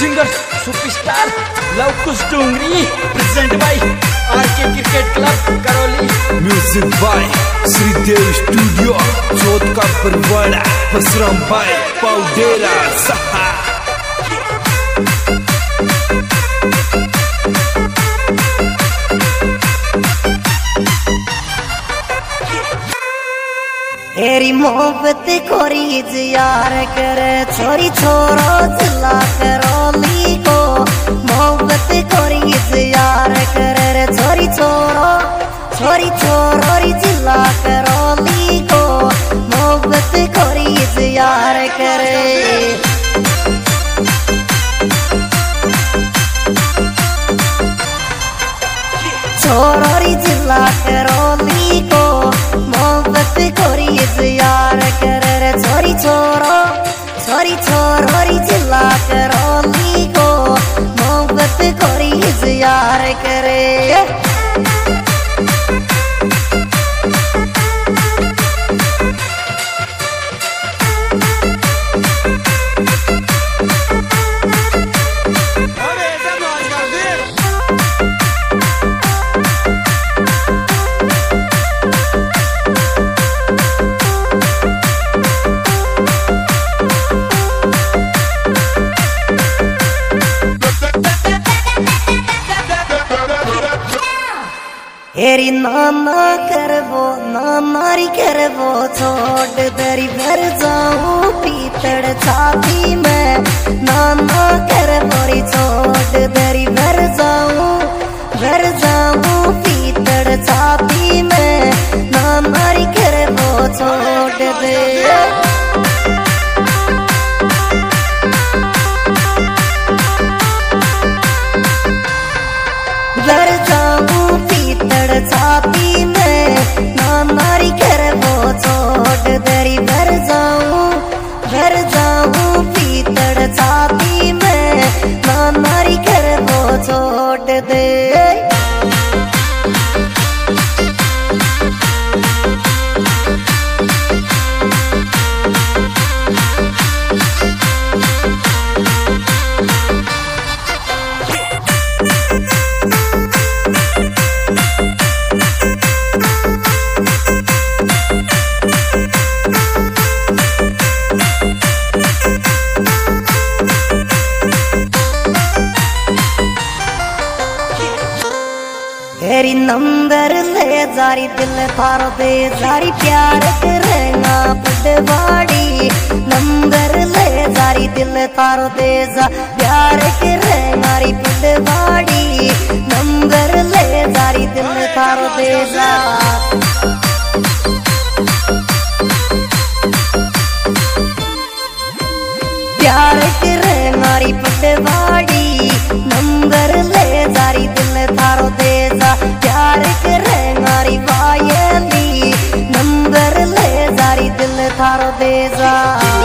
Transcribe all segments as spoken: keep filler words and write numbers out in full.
Singer superstar Lavkush Dongri present by RK cricket club Karauli. Music by Shridev studio Chauth का परवाड़ा परशुराम भाई पाउडेरा सहा। तेरी मोहब्बत खोरी यार करे छोरी छोरो जिला करौली को। मोहब्बत खोरी यार करे छोरी छोरो छोरी छोरो जिला करौली को। मोहब्बत खोरी यार करे छोरोरी जिला करौली को। मोहब्बत खोरी यार करे छोरी छोरो छोरी छोरोरी जिला करौली को। मोहब्बत खोरी यार करे तेरी नाना करबो नानारी करबो छोड़ दरी भर जाऊं पीतड़ छाती में। नाना करबोरी छोड़ दरी भर जाऊं भर जाऊं पीतड़ छाती में। नानारी करबो छोड़ दे भर जाऊं पीतड़ छाती में। नानारी करबो छोड़ दरी भर जाऊं भर जाऊं पीतड़ छाती में। नानारी करबो छोड़ दे तेरी नंबर ले जारी दिल थारो दे जारी प्यार करेगा पटवाड़ी। नंबर ले जारी दिल थारो दे जा प्यार करेगा री पटवाड़ी। नंबर ले जारी दिल थारो दे जा प्यार करेगा री पटवाड़ी। नंबर ले जारी दिल थारो दे जा प्यार करेगा री वायली। नंबर ले जारी दिल थारो दे जा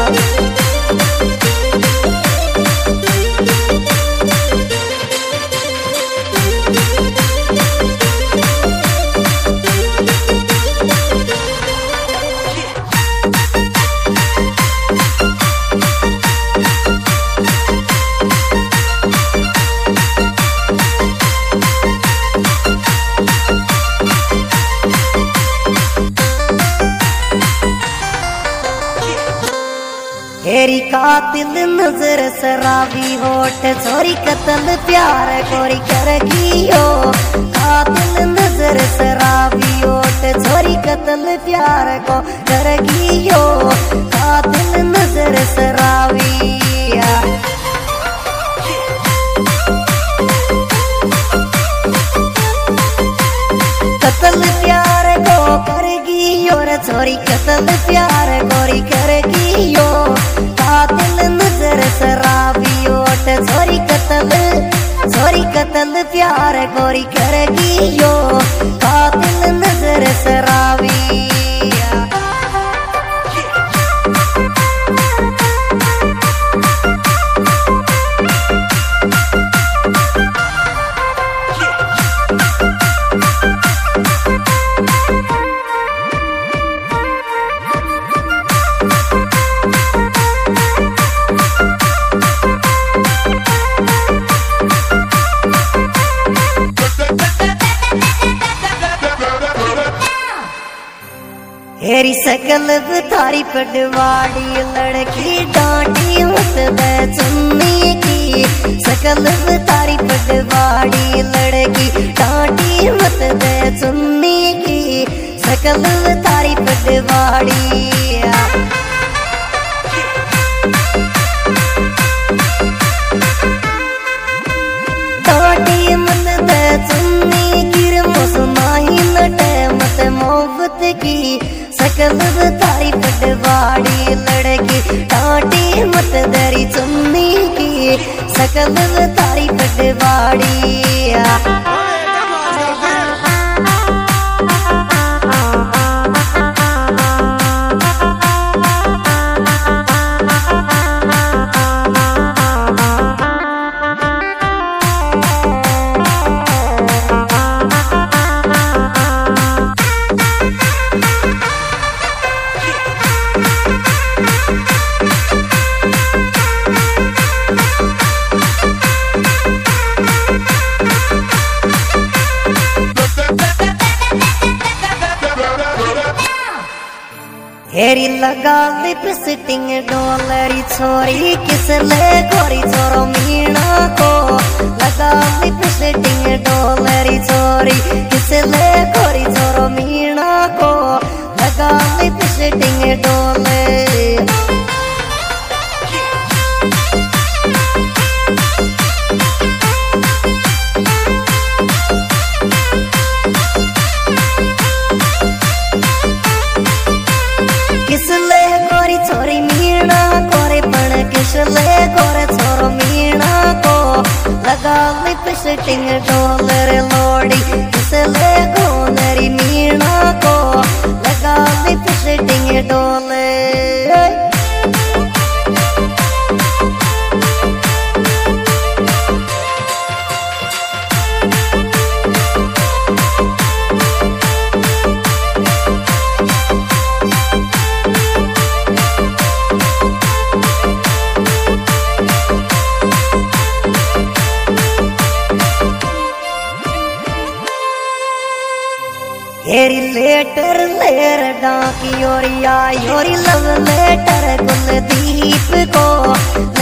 तेरी कातिल नजर शराबी होठ छोरी कत्ल प्यार कोरी करगी हो। कातिल नजर शराबी होठ छोरी कत्ल प्यार को करगी हो। कातिल नजर शराबी कत्ल प्यार को करगी और छोरी कत्ल प्यार कोरी करगी हो। कातिल नजर शराबी होठ छोरी कत्ल छोरी कत्ल प्यार कोरी करगी हो। कातिल नजर शराबी सकल थारी पटवाड़ी लड़की डांटी मत दे चुन्नी की सकल थारी पटवाड़ी लड़की डांटी मत दे चुन्नी की सकल थारी पटवाड़ी डांटी मत दे चुन्नी की मसनाही नटे मत मोहब्बत की सकल थारी पटवाड़ी लड़की डांटी मत दरी चुन्नी की सकल थारी पटवाड़ी हेरी लगा लिपस्टिंग डॉलरी छोरी किसले गोरी छोरो मीणा को लगा लिपस्टिंग डॉलरी छोरी किसले गोरी छोरो मीणा को लगा लिपस्टिंग डॉलरी किसले गोरी छोरी मीणा कोरे पण किसले गोरे छोरो मीणा को लगा लिपस्टिंग डॉलर लोड़ी किसले गोनरी मीणा को लगा लिपस्टिंग डॉलर हेरी लेटर लेर डाकी योरिया योरी लव लेटर कुलदीप को